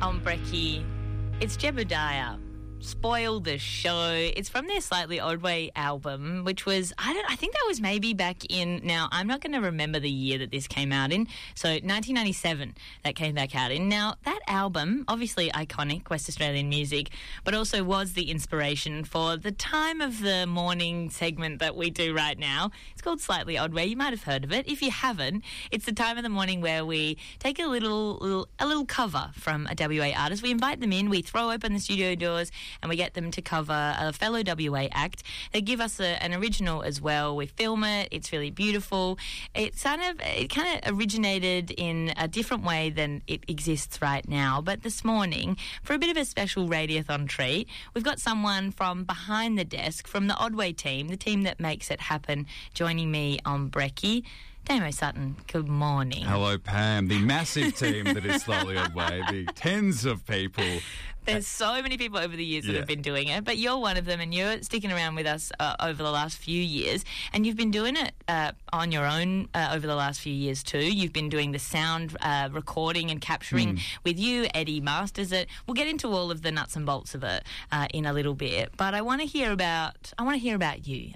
on Brekkie. It's Jebediah. Spoil the show. It's from their Slightly Odd Way album, which was, I think that was maybe back in, now I'm not going to remember the year that this came out in, so 1997 that came back out in. Now, that album, obviously iconic West Australian music, but also was the inspiration for the time of the morning segment that we do right now. It's called Slightly Odd Way. You might have heard of it. If you haven't, it's the time of the morning where we take a little cover from a WA artist. We invite them in, we throw open the studio doors, and we get them to cover a fellow WA act. They give us an original as well. We film it. It's really beautiful. It kind of originated in a different way than it exists right now. But this morning, for a bit of a special radiothon treat, we've got someone from behind the desk, from the Oddway team, the team that makes it happen, joining me on Brekkie. Damo Sutton, good morning. Hello, Pam. The massive team that is Slightly Odd Way, the tens of people. There's so many people over the years that have been doing it, but you're one of them, and you're sticking around with us over the last few years, and you've been doing it on your own over the last few years too. You've been doing the sound recording and capturing with you. Eddie masters it. We'll get into all of the nuts and bolts of it in a little bit, but I want to hear about you.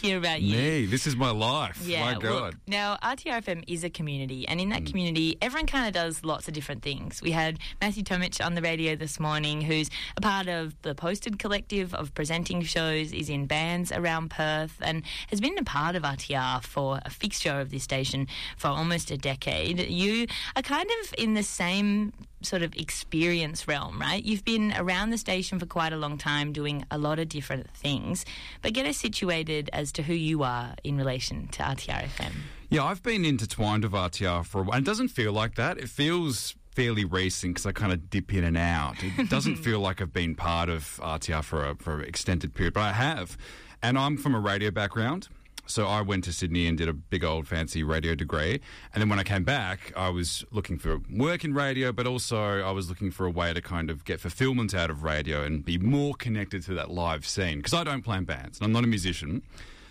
Me, this is my life. Yeah, my God. Look, now RTRFM is a community, and in that community, everyone kind of does lots of different things. We had Matthew Tomich on the radio this morning, who's a part of the Posted Collective of presenting shows, is in bands around Perth, and has been a part of RTR for a fixture of this station for almost a decade. You are kind of in the same sort of experience realm, right? You've been around the station for quite a long time doing a lot of different things, but get us situated as to who you are in relation to RTRFM. Yeah, I've been intertwined with RTR for a while. It doesn't feel like that. It feels fairly recent because I kind of dip in and out. It doesn't feel like I've been part of RTR for an extended period, but I have. And I'm from a radio background. So I went to Sydney and did a big old fancy radio degree. And then when I came back, I was looking for work in radio, but also I was looking for a way to kind of get fulfillment out of radio and be more connected to that live scene. Because I don't play in bands and I'm not a musician.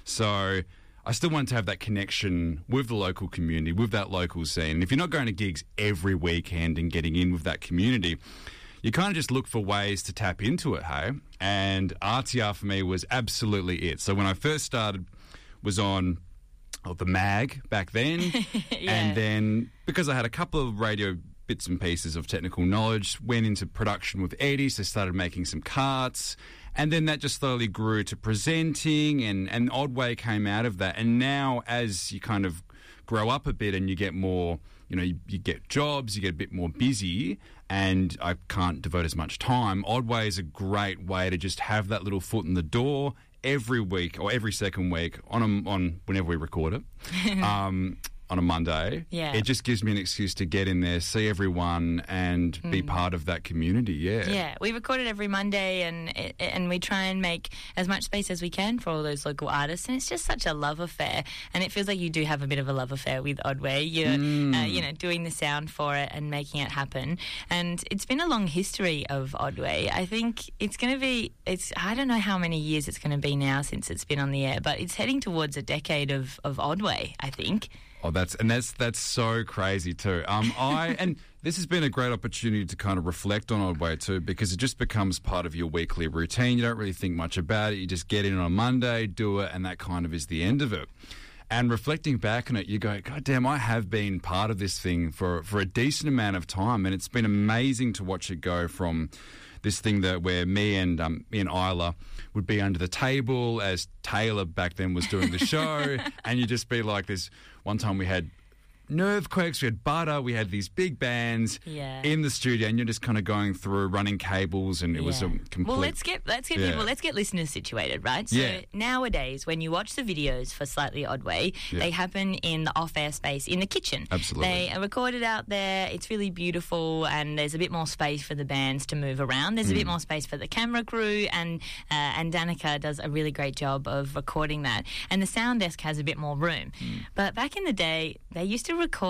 So I still wanted to have that connection with the local community, with that local scene. And if you're not going to gigs every weekend and getting in with that community, you kind of just look for ways to tap into it, hey? And RTR for me was absolutely it. So when I first started, was on the mag back then. And then because I had a couple of radio bits and pieces of technical knowledge, went into production with Eddie, so started making some carts. And then that just slowly grew to presenting, and Odd Way came out of that. And now as you kind of grow up a bit and you get more, you get jobs, you get a bit more busy, and I can't devote as much time, Odd Way is a great way to just have that little foot in the door every week or every second week on whenever we record it. On a Monday, it just gives me an excuse to get in there, see everyone, and be part of that community. Yeah, we record it every Monday, and we try and make as much space as we can for all those local artists, and it's just such a love affair. And it feels like you do have a bit of a love affair with Odd Way. You're, doing the sound for it and making it happen. And it's been a long history of Odd Way. I think it's going to be. I don't know how many years it's going to be now since it's been on the air, but it's heading towards a decade of Odd Way, I think. Oh, that's so crazy too. And this has been a great opportunity to kind of reflect on Odd Way too, because it just becomes part of your weekly routine. You don't really think much about it. You just get in on a Monday, do it, and that kind of is the end of it. And reflecting back on it, you go, God damn, I have been part of this thing for a decent amount of time, and it's been amazing to watch it go from this thing where me and Isla would be under the table as Taylor back then was doing the show, and you'd just be like this. One time we had Nervequakes, we had Butter, we had these big bands in the studio, and you're just kind of going through running cables, and it was a complete... Well, let's get listeners situated, right? So nowadays, when you watch the videos for Slightly Odd Way, they happen in the off-air space in the kitchen. Absolutely. They are recorded out there. It's really beautiful, and there's a bit more space for the bands to move around. There's a bit more space for the camera crew, and Danica does a really great job of recording that. And the sound desk has a bit more room. But back in the day, they used to record it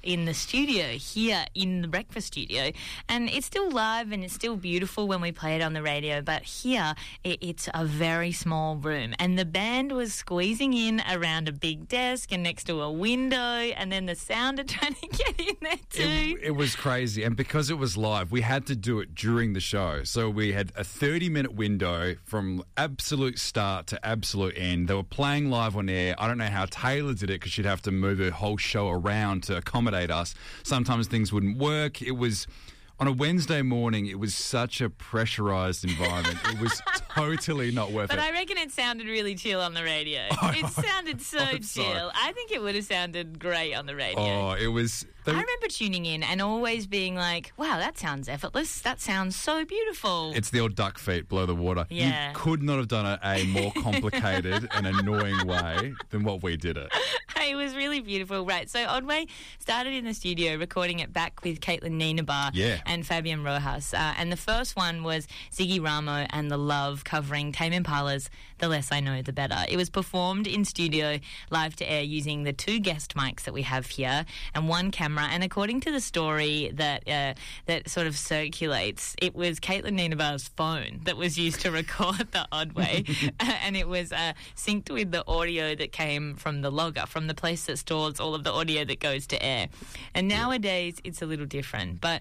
in the studio here in the breakfast studio, and it's still live and it's still beautiful when we play it on the radio, but here it's a very small room, and the band was squeezing in around a big desk and next to a window, and then the sound are trying to get in there too. It was crazy, and because it was live, we had to do it during the show. So we had a 30-minute window from absolute start to absolute end. They were playing live on air. I don't know how Taylor did it because she'd have to move her whole show around to accommodate us. Sometimes things wouldn't work. It was... On a Wednesday morning, it was such a pressurised environment. It was totally not worth it. But I reckon it sounded really chill on the radio. It sounded so chill. I think it would have sounded great on the radio. Oh, it was... I remember tuning in and always being like, wow, that sounds effortless. That sounds so beautiful. It's the old duck feet below the water. Yeah. You could not have done it a more complicated and annoying way than what we did it. It was really beautiful. Right, so Odway started in the studio recording it back with Caitlin Nienaber and Fabian Rojas. And the first one was Ziggy Ramo and The Love covering Tame Impala's The Less I Know, The Better. It was performed in studio live to air using the 2 guest mics that we have here and 1 camera. And according to the story that that sort of circulates, it was Caitlin Nienaber's phone that was used to record the Odway, and it was synced with the audio that came from the logger, from the place that stores all of the audio that goes to air. And nowadays, it's a little different. But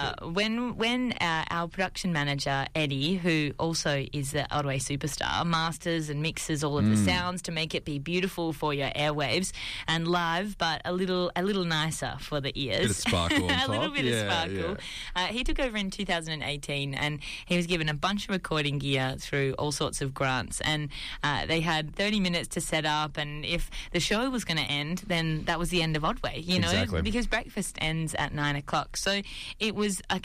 when our production manager, Eddie, who also is the Odway superstar, masters and mixes all of the sounds to make it be beautiful for your airwaves and live, but a little nicer for the ears. Bit of sparkle on top. A little bit of sparkle. Yeah. He took over in 2018 and he was given a bunch of recording gear through all sorts of grants, and they had 30 minutes to set up, and if the show was going to end, then that was the end of Odway, you know, exactly. Because breakfast ends at 9 o'clock. So it was a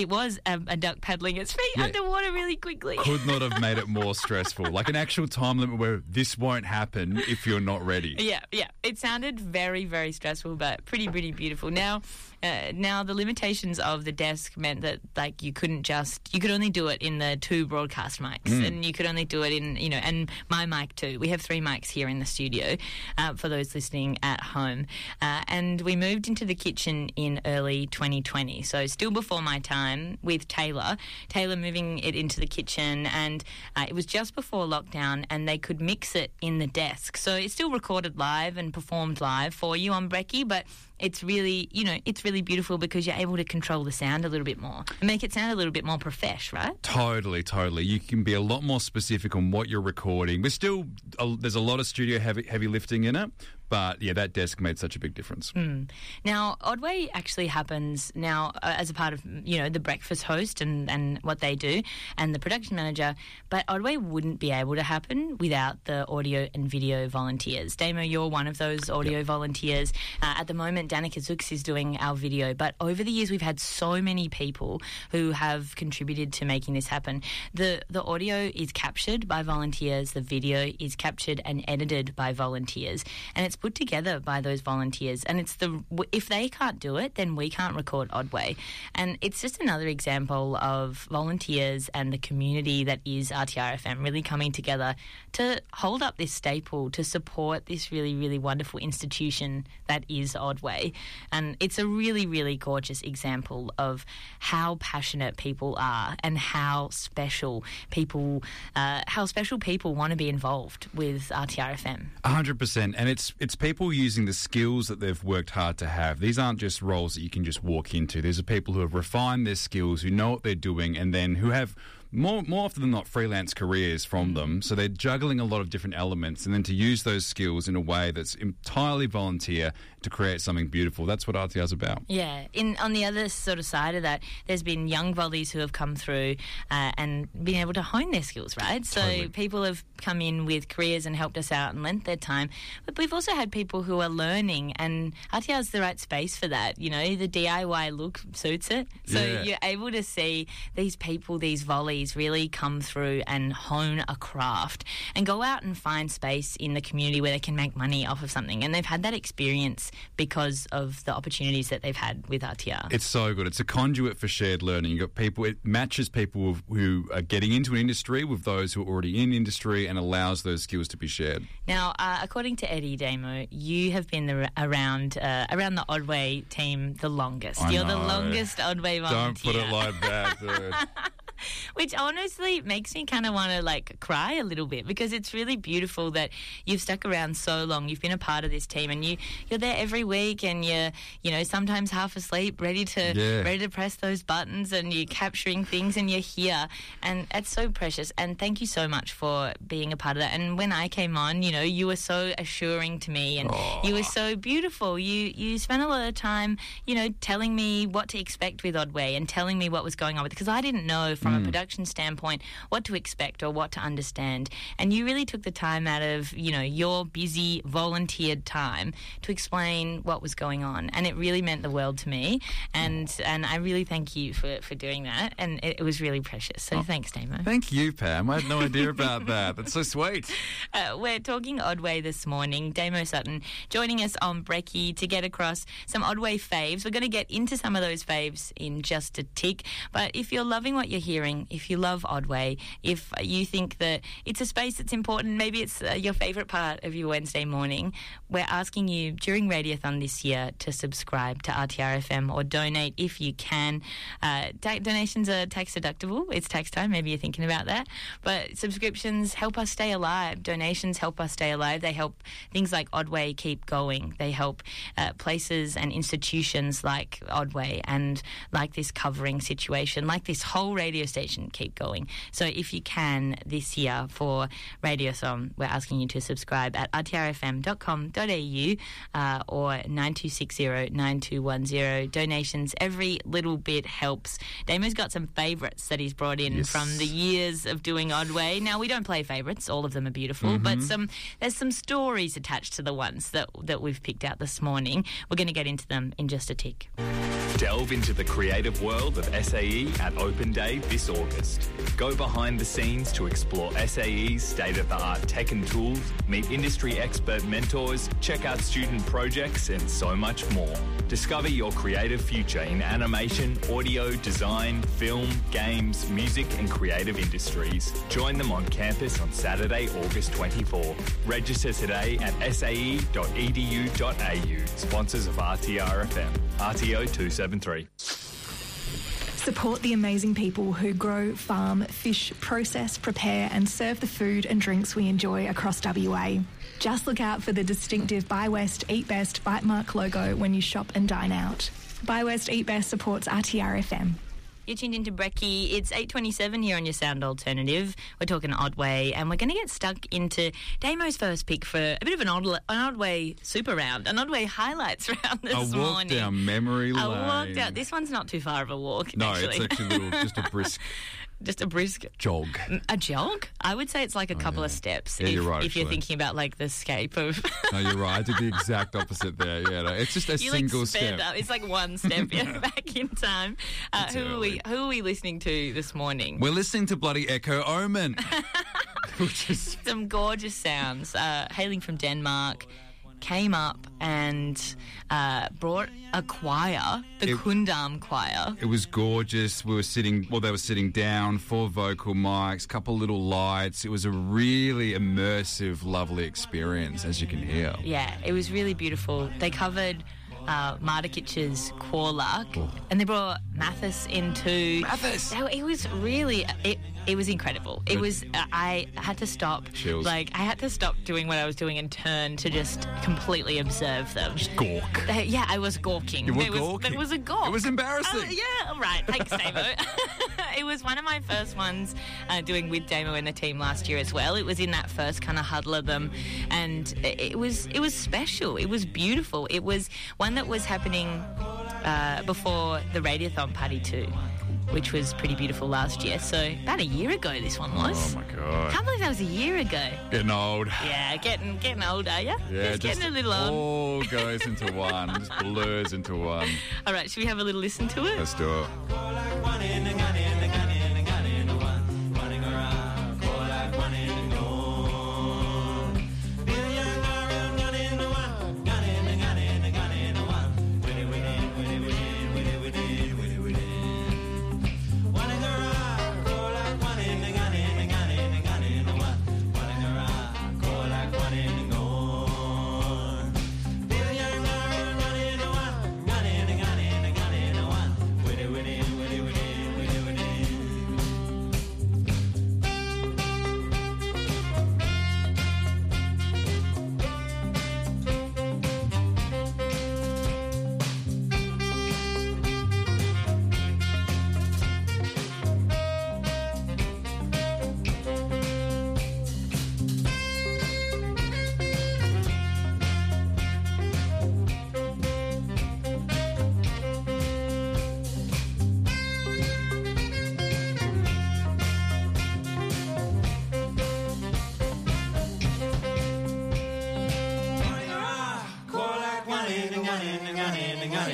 duck paddling its feet underwater really quickly. Could not have made it more stressful. Like an actual time limit where this won't happen if you're not ready. Yeah. It sounded very, very stressful, but pretty beautiful. Now the limitations of the desk meant that you could only do it in the 2 broadcast mics, and you could only do it in, and my mic too. We have 3 mics here in the studio for those listening at home. And we moved into the kitchen in early 2020, so still before my time with Taylor moving it into the kitchen, and it was just before lockdown, and they could mix it in the desk. So it's still recorded live and performed live for you on Brekkie, but it's really, it's really beautiful because you're able to control the sound a little bit more and make it sound a little bit more profesh, right? Totally. You can be a lot more specific on what you're recording. There's a lot of studio heavy lifting in it, but yeah, that desk made such a big difference. Now, Odway actually happens now as a part of, the breakfast host and what they do and the production manager, but Odway wouldn't be able to happen without the audio and video volunteers. Damo, you're one of those audio volunteers. At the moment, Danica Zooks is doing our video, but over the years we've had so many people who have contributed to making this happen. The audio is captured by volunteers, the video is captured and edited by volunteers, and it's put together by those volunteers. And if they can't do it, then we can't record Odway. And it's just another example of volunteers and the community that is RTR-FM really coming together to hold up this staple, to support this really, really wonderful institution that is Odway. And it's a really, really gorgeous example of how passionate people are and how special people want to be involved with RTR-FM. 100%. And it's people using the skills that they've worked hard to have. These aren't just roles that you can just walk into. These are people who have refined their skills, who know what they're doing, and then who have more often than not freelance careers from them. So they're juggling a lot of different elements, and then to use those skills in a way that's entirely volunteer to create something beautiful. That's what RTR's about. Yeah. On the other sort of side of that, there's been young volleys who have come through and been able to hone their skills, right? So Totally. People have come in with careers and helped us out and lent their time. But we've also had people who are learning, and RTR's the right space for that. The DIY look suits it. So you're able to see these people, these volleys, employees really come through and hone a craft and go out and find space in the community where they can make money off of something. And they've had that experience because of the opportunities that they've had with RTR. It's so good. It's a conduit for shared learning. You've got people, it matches people who are getting into an industry with those who are already in industry and allows those skills to be shared. Now, according to Eddie Damo, you have been around the Odway team the longest. You're the longest Odway volunteer. Don't put it like that, dude. Which honestly makes me kind of want to cry a little bit, because it's really beautiful that you've stuck around so long. You've been a part of this team, and you're there every week, and you're sometimes half asleep, ready to press those buttons, and you're capturing things, and you're here, and it's so precious. And thank you so much for being a part of that. And when I came on, you were so assuring to me, and you were so beautiful. You spent a lot of time, telling me what to expect with Odway and telling me what was going on with it, because I didn't know from a production standpoint what to expect or what to understand. And you really took the time out of, your busy volunteered time to explain what was going on. And it really meant the world to me. And I really thank you for doing that. And it was really precious. So thanks, Damo. Thank you, Pam. I had no idea about that. That's so sweet. We're talking Odway this morning. Damo Sutton joining us on Brekkie to get across some Odway faves. We're going to get into some of those faves in just a tick. But if you're loving what you're hearing, if you love Odway, if you think that it's a space that's important, maybe it's your favourite part of your Wednesday morning, we're asking you during Radiothon this year to subscribe to RTR FM or donate if you can. Donations are tax deductible. It's tax time. Maybe you're thinking about that. But subscriptions help us stay alive. Donations help us stay alive. They help things like Odway keep going. They help places and institutions like Odway and like this covering situation, like this whole radio station keep going. So if you can this year for Radiothon, we're asking you to subscribe at rtrfm.com.au or 9260 9210. Donations, every little bit helps. Damo's got some favourites that he's brought in from the years of doing Odway. Now, we don't play favourites. All of them are beautiful, but there's some stories attached to the ones that we've picked out this morning. We're going to get into them in just a tick. Delve into the creative world of SAE at Open Day this August. Go behind the scenes to explore SAE's state-of-the-art tech and tools, meet industry expert mentors, check out student projects, and so much more. Discover your creative future in animation, audio, design, film, games, music, and creative industries. Join them on campus on Saturday, August 24. Register today at sae.edu.au. Sponsors of RTR FM. RTO 273. Support the amazing people who grow, farm, fish, process, prepare and serve the food and drinks we enjoy across WA. Just look out for the distinctive Buy West, Eat Best bite mark logo when you shop and dine out. Buy West, Eat Best supports RTR FM. You're tuned into Brekkie. It's 8:27 here on your Sound Alternative. We're talking Odway, and we're going to get stuck into Damo's first pick for a bit of an Odway super round, an Odway highlights round this morning. A walk down memory lane. A walk down. This one's not too far of a walk, actually. No, it's actually just a brisk... Just a brisk jog. A jog? I would say it's like a couple of steps. Yeah, you're right. If you're thinking about the scape of. No, you're right. I did the exact opposite there. Yeah, no, it's just a single step. Up. It's like one step back in time. Who are we listening to this morning? We're listening to bloody Echo Omen. Some gorgeous sounds. Hailing from Denmark. Came up and brought a choir, the Kundam Choir. It was gorgeous. They were sitting down, 4 vocal mics, couple little lights. It was a really immersive, lovely experience, as you can hear. Yeah, it was really beautiful. They covered Mardukic's Quarlark, and they brought Mathis in too. Mathis! So it was really... It was incredible. It was. I had to stop. Chills. I had to stop doing what I was doing and turn to just completely observe them. Just gawk. I was gawking. You were gawking. It was a gawk. It was embarrassing. Yeah, right. Thanks, Damo. It was one of my first ones doing with Damo and the team last year as well. It was in that first kind of huddle of them, and it was special. It was beautiful. It was one that was happening before the Radiothon party too, which was pretty beautiful last year. So about a year ago this one was. Oh, my God. Can't believe that was a year ago. Getting old. Yeah, getting old, are you? Yeah, just getting a little old. All goes into one. Just blurs into one. All right, should we have a little listen to it? Let's do it.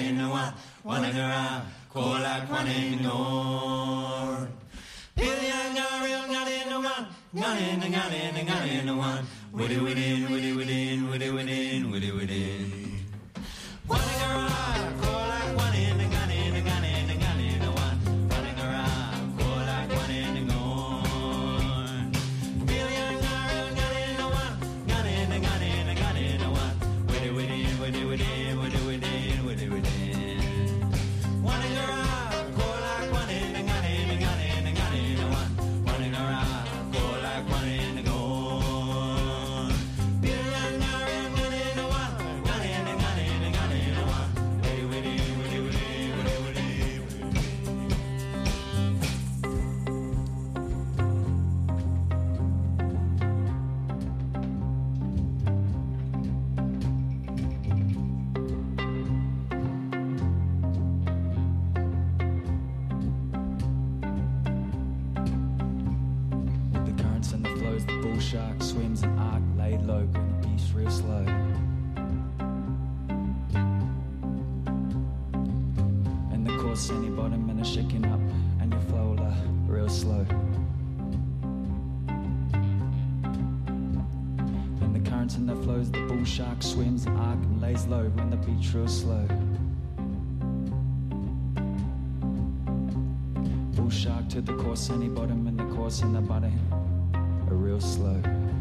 Shark swims an arc laid low, green beach real slow. And the course sandy bottom and a shaking up, and you flow real slow. And the currents and the flows, the bull shark swims an arc and lays low when the beach real slow. Bull shark to the course sandy bottom and the course and the bottom. Real slow.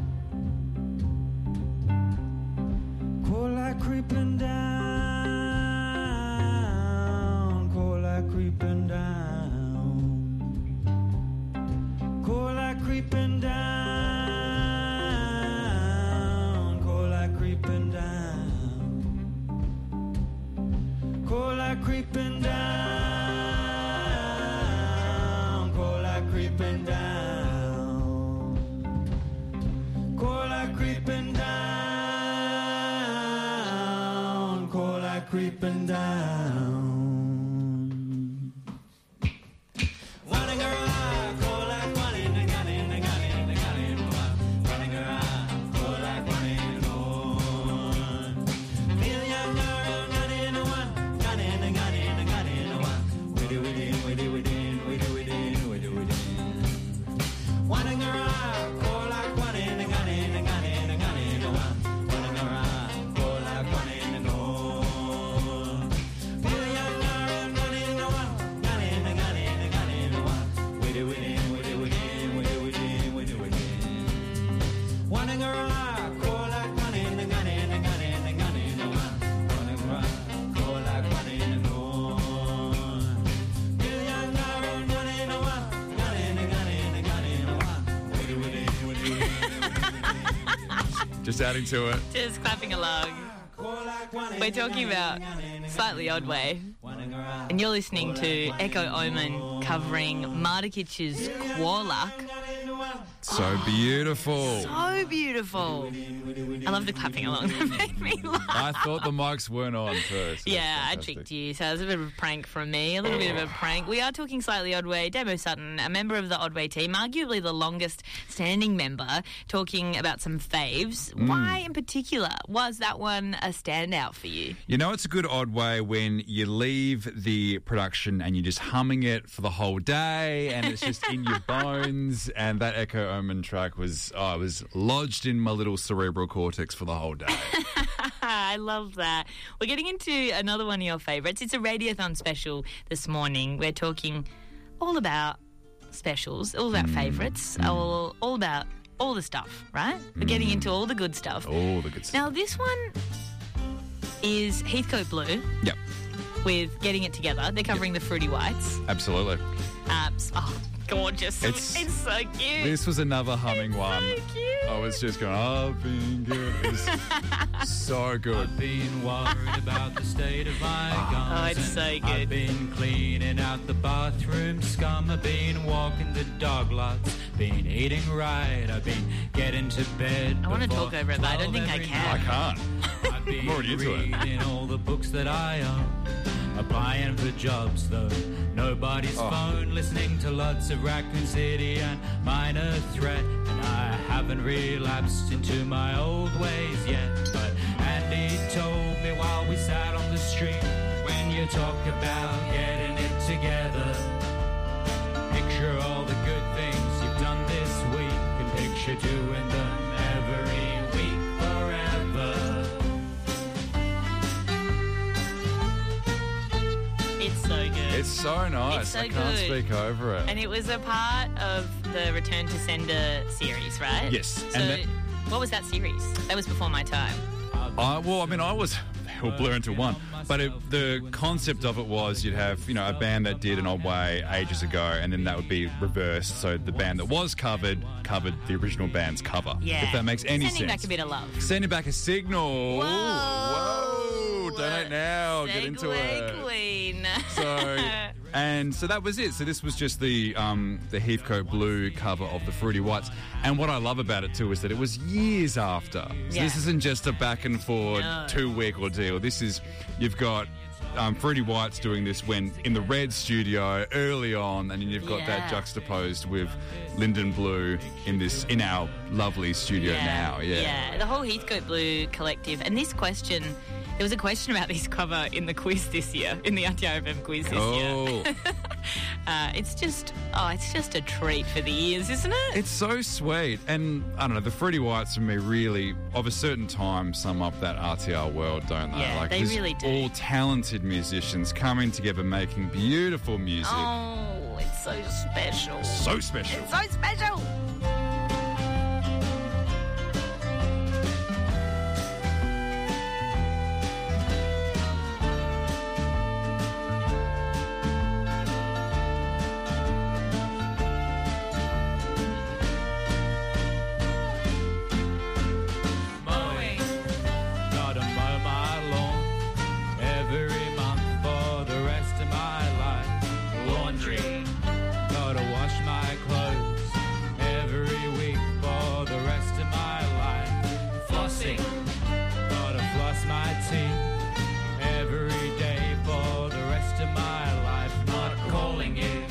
Cold light creeping down, cold light creeping down, cold light creeping down, cold light creeping down, cold light creeping down, cold light creeping down. Creeping down, cold light creeping down. Running around, cold like running, running around, cold like running on. Feel younger, running one, running one. Within. Running around, cold like running, Just adding to it. Just clapping along. We're talking about Slightly Odd Way. And you're listening to Echo Omen covering Mardukic's Quarlock. So beautiful. So beautiful. I love the clapping along. That made me laugh. I thought the mics weren't on first. Yeah, I tricked you. So it was a bit of a prank from me. A little bit of a prank. We are talking Slightly Odd Way. Damo Sutton, a member of the Odd Way team, arguably the longest standing member, talking about some faves. Why in particular was that one a standout for you? You know, it's a good Odd Way when you leave the production and you're just humming it for the whole day and it's just in your bones. And that Echo Omen track was lodged in my little cerebral cortex for the whole day. I love that. We're getting into another one of your favourites. It's a Radiothon special this morning. We're talking all about specials, all about favourites, all about all the stuff, right? We're getting into all the good stuff. All the good stuff. Now, this one is Heathcote Blue. Yep. With Getting It Together. They're covering the Fruity Whites. Absolutely. Gorgeous. It's so cute. This was another humming one. So cute. I was just going, I've been good. It was so good. I've been worried about the state of my gums. Oh, it's so good. I've been cleaning out the bathroom scum. I've been walking the dog lots. Been eating right. I've been getting to bed. I want to talk over it, but I don't think I can. I can't. I've been I'm already into it. reading all the books that I own. Applying for jobs though, nobody's phone. Listening to lots of Raccoon City and Minor Threat. And I haven't relapsed into my old ways yet. But Andy told me while we sat on the street, when you you talk about getting it together. Picture all the good things you've done this week and picture doing them every week forever. It's so good. It's so nice. It's so I can't good. speak over it. And it was a part of the Return to Sender series, right? Yes. So, And what was that series? That was before my time. I was all blur into one. But the concept of it was you'd have, a band that did An Old Way ages ago, and then that would be reversed. So the band that was covered the original band's cover. Yeah. If that makes any Sending sense. back a bit of love. Sending back a signal. Whoa. Donate now. Get into it. Segue Queen. So that was it. So this was just the Heathcote Blue cover of the Fruity Whites. And what I love about it too is that it was years after. So Yeah. this isn't just a back and forward No. 2-week ordeal. This is, you've got Fruity Whites doing this when in the Red studio early on, and then you've got that Yeah. juxtaposed with Linden Blue in our lovely studio now. Yeah, the whole Heathcote Blue collective. And this question, there was a question about this cover in the quiz this year, in the RTRFM quiz this year. It's just a treat for the ears, isn't it? It's so sweet. And I don't know, the Fruity Whites for me really, of a certain time, sum up that RTR world, don't they? Yeah, they there's really do. all talented musicians coming together, making beautiful music. Oh, it's so special. So special. It's so special. Mowing, gotta mow my lawn every month for the rest of my life. Laundry, gotta wash my clothes every week for the rest of my life. Flossing, gotta floss my teeth every day for the rest of my life. Not calling you,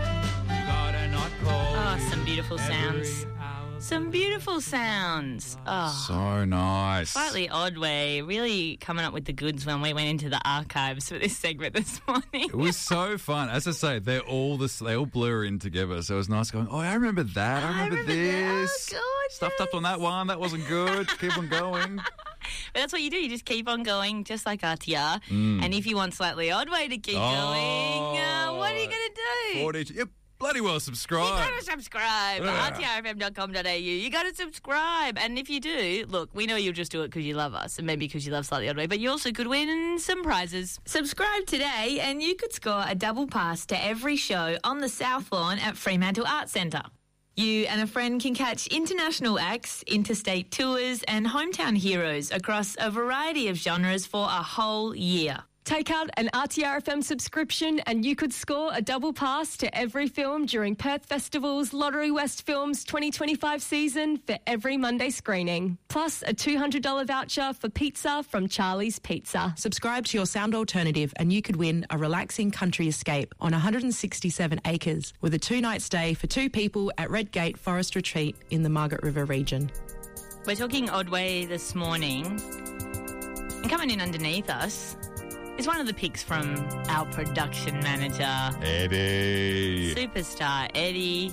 gotta not call Oh, you some beautiful sounds. every hour. Some beautiful sounds. Oh. So nice. Slightly odd way, really coming up with the goods when we went into the archives for this segment this morning. It was so fun. As I say, they all blur in together. So it was nice going, oh, I remember that. I remember this. That. Oh, gorgeous. Stuffed up on that one. That wasn't good. Keep on going. But that's what you do. You just keep on going, just like RTR. And if you want slightly odd way to keep going, what are you going to do? 40. Yep. Bloody well You subscribe. got to subscribe. Yeah. rtrfm.com.au. You got to subscribe. And if you do, look, we know you'll just do it because you love us and maybe because you love Slightly Odd Way, but you also could win some prizes. Subscribe today and you could score a double pass to every show on the South Lawn at Fremantle Arts Centre. You and a friend can catch international acts, interstate tours and hometown heroes across a variety of genres for a whole year. Take out an RTRFM subscription and you could score a double pass to every film during Perth Festival's Lottery West Films 2025 season for every Monday screening. Plus a $200 voucher for pizza from Charlie's Pizza. Subscribe to your sound alternative and you could win a relaxing country escape on 167 acres with a 2-night stay for 2 people at Redgate Forest Retreat in the Margaret River region. We're talking Odd Way this morning. And coming in underneath us is one of the picks from our production manager, Eddie. superstar Eddie.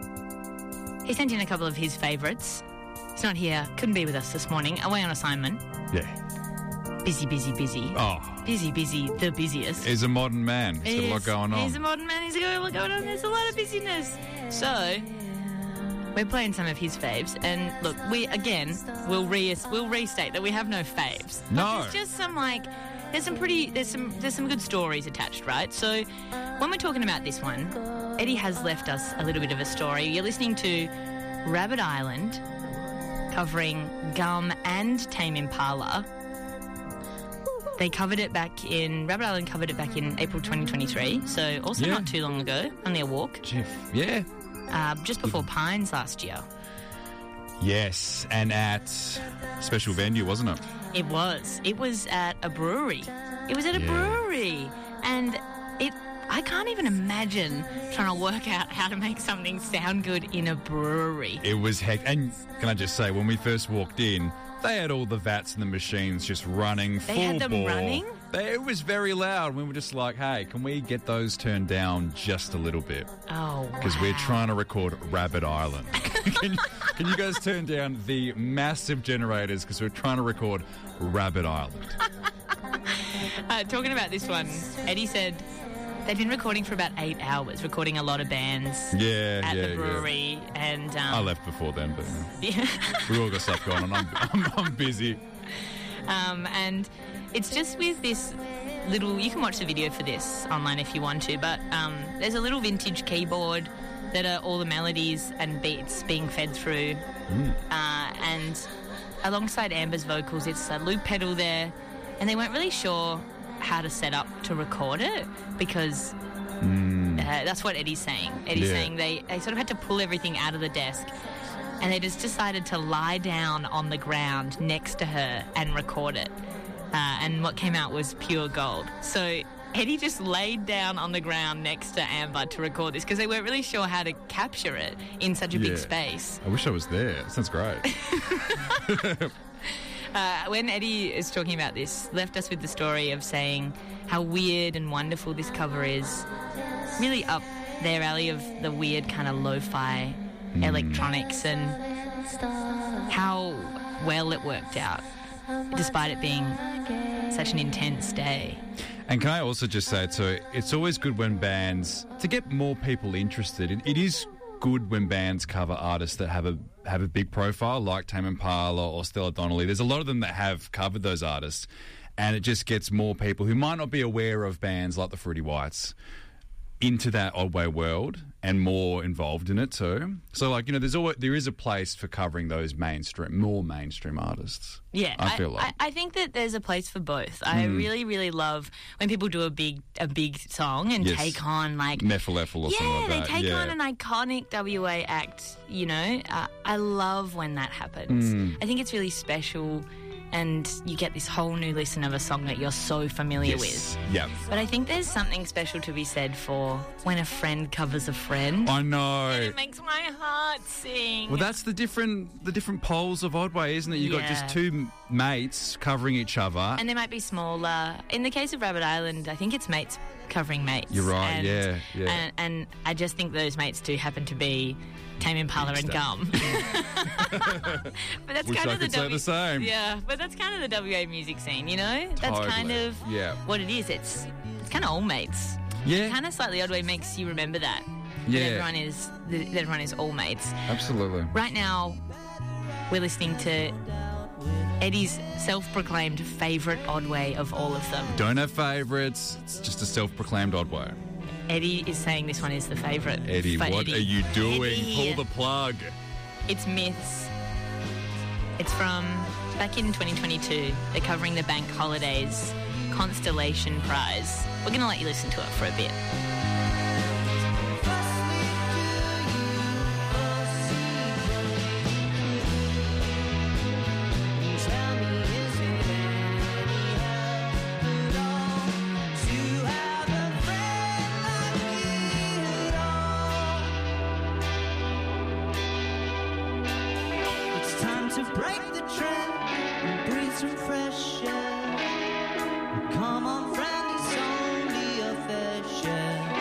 He sent in a couple of his favourites. He's not here, couldn't be with us this morning, away on assignment. Yeah. Busy, Oh, the busiest. he's a modern man. He's got a lot going on. He's a modern man, he's got a lot going on, there's a lot of busyness. So, we're playing some of his faves, and look, we'll restate that we have no faves. No. There's just some there's some good stories attached, right? So when we're talking about this one, Eddie has left us a little bit of a story. You're listening to Rabbit Island, covering Gum and Tame Impala. Rabbit Island covered it back in April 2023, so also not too long ago, only a walk. Yeah. Just before Pines last year. Yes, and at special venue, wasn't it? It was. It was at a brewery. Brewery. And I can't even imagine trying to work out how to make something sound good in a brewery. It was heck. And can I just say, when we first walked in, They had all the vats and the machines just running full They had them bore. running? It was very loud. We were just like, hey, can we get those turned down just a little bit? Oh, Because we're trying to record Rabbit Island. Can you guys turn down the massive generators because we're trying to record Rabbit Island? Talking about this one, Eddie said they've been recording for about 8 hours, recording a lot of bands at the brewery. And I left before then, but yeah. we all got stuff going on. I'm busy. And it's just with this little... You can watch the video for this online if you want to, but there's a little vintage keyboard that are all the melodies and beats being fed through. And alongside Amber's vocals, it's a loop pedal there. And they weren't really sure how to set up to record it because that's what Eddie's saying. Eddie's saying they sort of had to pull everything out of the desk and they just decided to lie down on the ground next to her and record it. And what came out was pure gold. So Eddie just laid down on the ground next to Amber to record this because they weren't really sure how to capture it in such a big space. I wish I was there. It sounds great. When Eddie is talking about this, left us with the story of saying how weird and wonderful this cover is. Really up their alley of the weird kind of lo-fi electronics and how well it worked out, despite it being such an intense day. And can I also just say, so it's always good when bands, to get more people interested, it is good when bands cover artists that have a big profile, like Tame Impala or Stella Donnelly. There's a lot of them that have covered those artists, and it just gets more people who might not be aware of bands like the Fruity Whites into that Oddway world and more involved in it too. So, like, you know, there is a place for covering those more mainstream artists. Yeah, I feel like I think that there's a place for both. I really, really love when people do a big song and take on like Mephilephel or something like that. They take on an iconic WA act. You know, I love when that happens. I think it's really special. And you get this whole new listen of a song that you're so familiar with. Yeah. But I think there's something special to be said for when a friend covers a friend. I know. And it makes my heart sing. Well, that's the different poles of Oddway, isn't it? You've got just two mates covering each other. And they might be smaller. In the case of Rabbit Island, I think it's mates covering mates. You're right, yeah. And I just think those mates do happen to be Tame Impala and Gum. But that's Wish kind I of could say the same. Yeah, but that's kind of the WA music scene, you know? That's kind Totally. of what it is. It's kind of all mates. Yeah. Kind of Slightly Oddway makes you remember that. Yeah. That everyone is all mates. Absolutely. Right now, we're listening to Eddie's self-proclaimed favourite Oddway of all of them. Don't have favourites. It's just a self-proclaimed Oddway. Eddie is saying this one is the favourite. Eddie, for what Eddie. are you doing? Eddie. Pull the plug. It's Myths. It's from back in 2022. They're covering the Bank Holidays Constellation Prize. We're going to let you listen to it for a bit. To break the trend and breathe some fresh air. Come on, friend, it's only a fair share.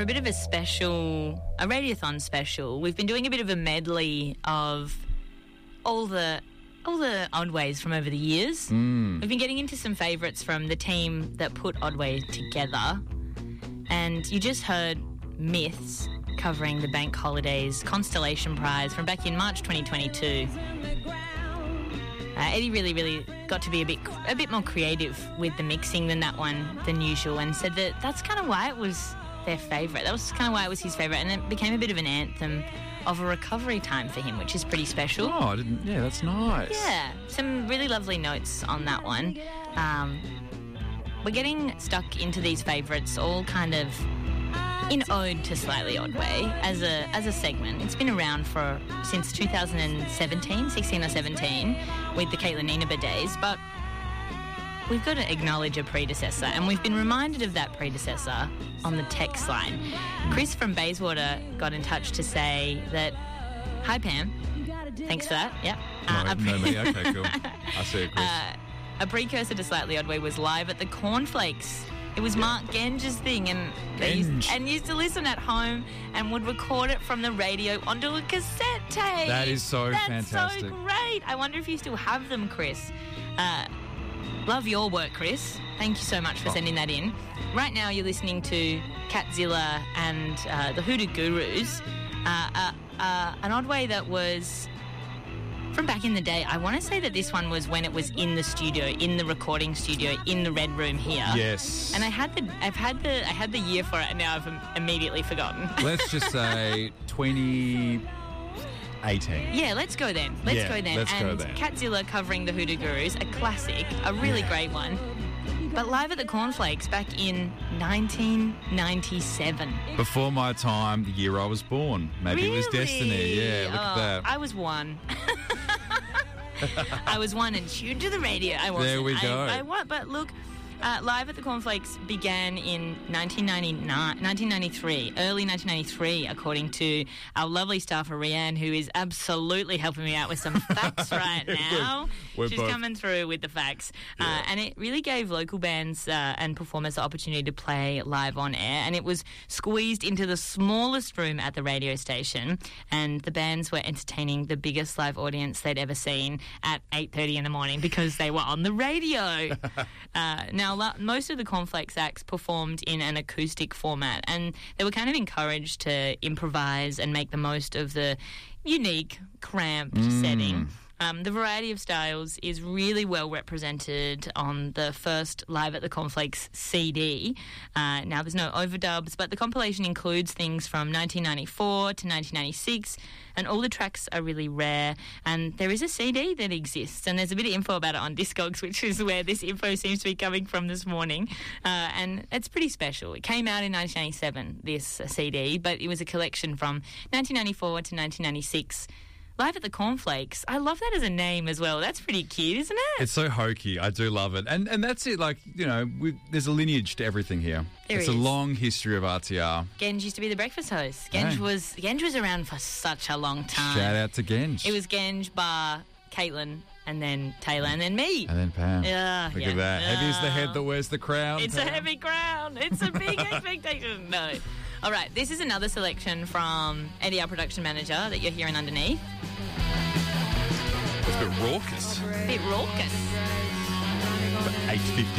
a bit of a radiothon special. We've been doing a bit of a medley of all the Odways from over the years. We've been getting into some favourites from the team that put Odway together. And you just heard Myths covering the Bank Holidays Constellation Prize from back in March 2022. Eddie really got to be a bit more creative with the mixing than usual, and said that that's kind of why it was their favourite. That was kind of why it was his favourite, and it became a bit of an anthem of a recovery time for him, which is pretty special. Oh, I didn't. Yeah, that's nice. Yeah, some really lovely notes on that one. We're getting stuck into these favourites, all kind of in ode to Slightly Odway as a segment. It's been around since 2017, 16 or 17, with the Caitlin Nienaber days, but we've got to acknowledge a predecessor, and we've been reminded of that predecessor on the text line. Chris from Bayswater got in touch to say that, hi Pam, thanks for that, yep. No, me, okay, cool. I see it, Chris. A precursor to Slightly Odway was live at the Cornflakes. It was Mark Genge's thing, and they used to listen at home and would record it from the radio onto a cassette tape. That is so fantastic. That's so great. I wonder if you still have them, Chris. Love your work, Chris. Thank you so much for sending that in. Right now you're listening to Catzilla and the Hoodoo Gurus, an Odway that was from back in the day. I want to say that this one was when it was in the studio, in the recording studio, in the Red Room here. Yes. And I had the year for it, and now I've immediately forgotten. Let's just say 2018. Yeah, let's go then. Let's go then. Catzilla covering the Hoodoo Gurus, a classic, a really great one. But live at the Cornflakes back in 1997. Before my time, the year I was born. Maybe It was destiny. Yeah, look at that. I was one. I was one and tuned to the radio. I wasn't. There we go. I but look, live at the Cornflakes began in 1993, early 1993, according to our lovely staffer, Rianne, who is absolutely helping me out with some facts right now. She's coming through with the facts. Yeah. And it really gave local bands and performers the opportunity to play live on air. And it was squeezed into the smallest room at the radio station. And the bands were entertaining the biggest live audience they'd ever seen at 8:30 in the morning because they were on the radio. Now, most of the Cornflakes acts performed in an acoustic format, and they were kind of encouraged to improvise and make the most of the unique, cramped setting. The variety of styles is really well represented on the first Live at the Cornflakes CD. Now, there's no overdubs, but the compilation includes things from 1994 to 1996, and all the tracks are really rare. And there is a CD that exists, and there's a bit of info about it on Discogs, which is where this info seems to be coming from this morning. And it's pretty special. It came out in 1997, this CD, but it was a collection from 1994 to 1996. Live at the Cornflakes. I love that as a name as well. That's pretty cute, isn't it? It's so hokey. I do love it. And that's it. Like, you know, there's a lineage to everything here. It's a long history of RTR. Genge used to be the breakfast host. Genge was around for such a long time. Shout out to Genge. It was Genge, Bar, Caitlin, and then Taylor, and then me. And then Pam. Look at that. Yeah. Heavy is the head that wears the crown. It's Pam. a heavy crown. It's a big expectation. No. All right, this is another selection from Eddie, our production manager, that you're hearing underneath. It's a bit raucous. A bit raucous. 850.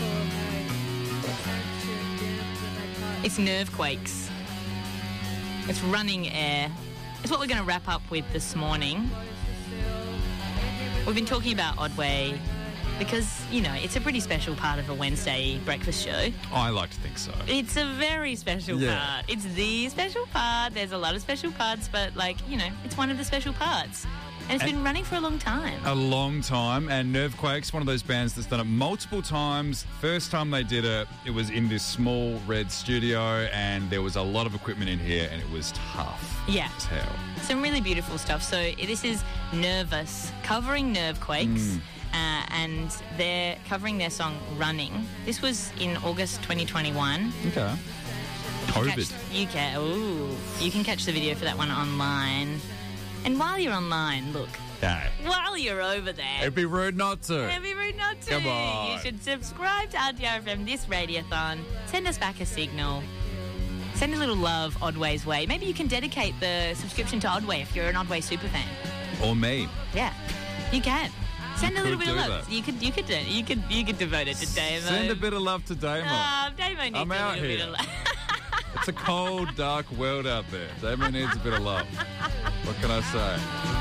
It's Nervequakes. It's Running Air. It's what we're going to wrap up with this morning. We've been talking about Odway because, you know, it's a pretty special part of a Wednesday breakfast show. I like to think so. It's a very special part. It's the special part. There's a lot of special parts, but, like, you know, it's one of the special parts. And it's been running for a long time. A long time. And Nervequakes, one of those bands that's done it multiple times. First time they did it, it was in this small red studio, and there was a lot of equipment in here, and it was tough. Yeah. To tell. Some really beautiful stuff. So this is Nervous, covering Nervequakes. And they're covering their song Running. This was in August 2021. Okay. COVID. You can catch the video for that one online. And while you're online, look, while you're over there... It'd be rude not to. Come on. You should subscribe to RTR FM, this radiothon. Send us back a signal. Send a little love Odway's way. Maybe you can dedicate the subscription to Odway if you're an Odway super fan. Or me. Yeah, you can. Send You a little could bit of do love. that. You could devote it to Damo. Send a bit of love to Damo. Damo needs I'm a out little here. bit of love. It's a cold, dark world out there. Damo needs a bit of love. What can I say?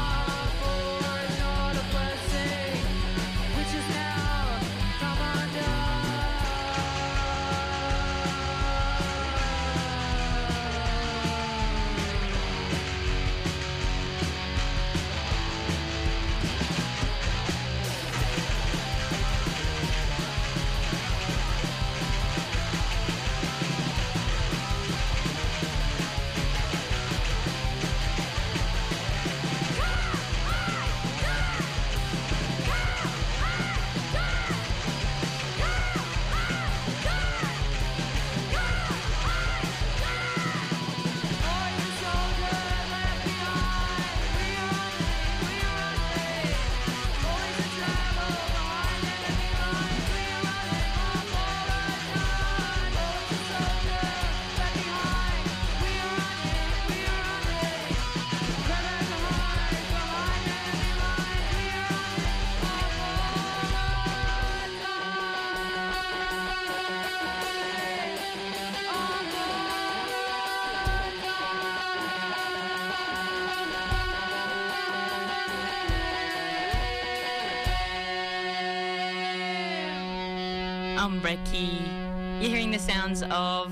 I'm Brecky. You're hearing the sounds of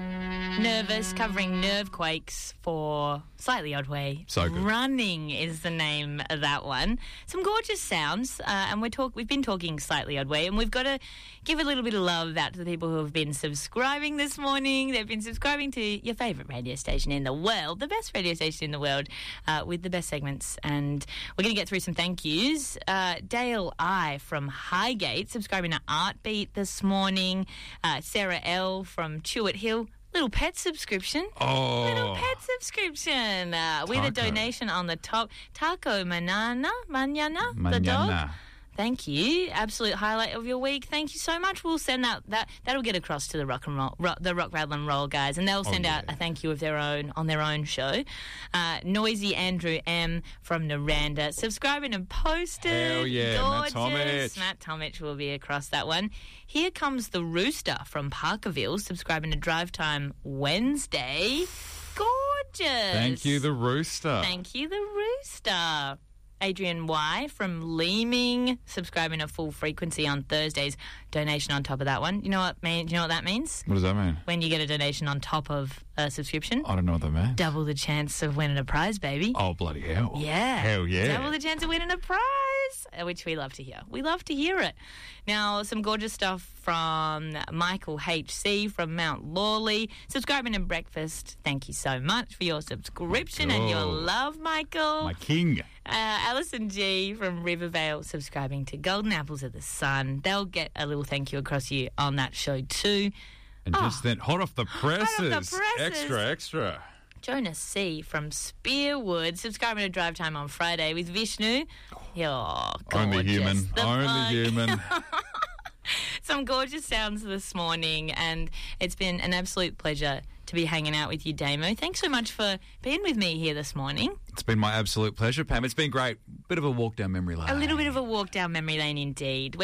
Nervous covering Nerve Quakes for Slightly Odd Way. So good. Running is the name of that one. Some gorgeous sounds, and we've been talking Slightly Odd Way, and we've got to give a little bit of love out to the people who have been subscribing this morning. They've been subscribing to your favourite radio station in the world, the best radio station in the world, with the best segments, and we're going to get through some thank yous. Dale I from Highgate subscribing to Artbeat this morning. Sarah L from Chewett Hill. Little pet subscription. Oh. Little pet subscription. With a donation on the top. Taco Manana, the dog. Mañana. Thank you. Absolute highlight of your week. Thank you so much. We'll send out that'll get across to the Rock Rattle and Roll guys, and they'll send out a thank you of their own on their own show. Noisy Andrew M from Naranda subscribing and posted. Hell yeah, Matt gorgeous. Tomich. Matt Tomich will be across that one. Here comes the Rooster from Parkerville subscribing to Drive Time Wednesday. Gorgeous. Thank you, the Rooster. Thank you, the Rooster. Adrian Y from Leeming subscribing to Full Frequency on Thursdays. Donation on top of that one. You know what that means? What does that mean? When you get a donation on top of a subscription, I don't know what that means. double the chance of winning a prize, baby. Oh, bloody hell. Yeah. Hell yeah. Double the chance of winning a prize, which we love to hear. We love to hear it. Now, some gorgeous stuff from Michael HC from Mount Lawley. Subscribing to Breakfast. Thank you so much for your subscription and your love, Michael. My king. Alison G from Rivervale subscribing to Golden Apples of the Sun. They'll get a little thank you across you on that show too. And just then, hot off the presses. Extra. Jonas C from Spearwood subscribing to Drive Time on Friday with Vishnu. Oh, Only gorgeous. human. The Only bug. human. Some gorgeous sounds this morning, and it's been an absolute pleasure to be hanging out with you, Damo. Thanks so much for being with me here this morning. It's been my absolute pleasure, Pam. It's been great. Bit of a walk down memory lane. A little bit of a walk down memory lane indeed.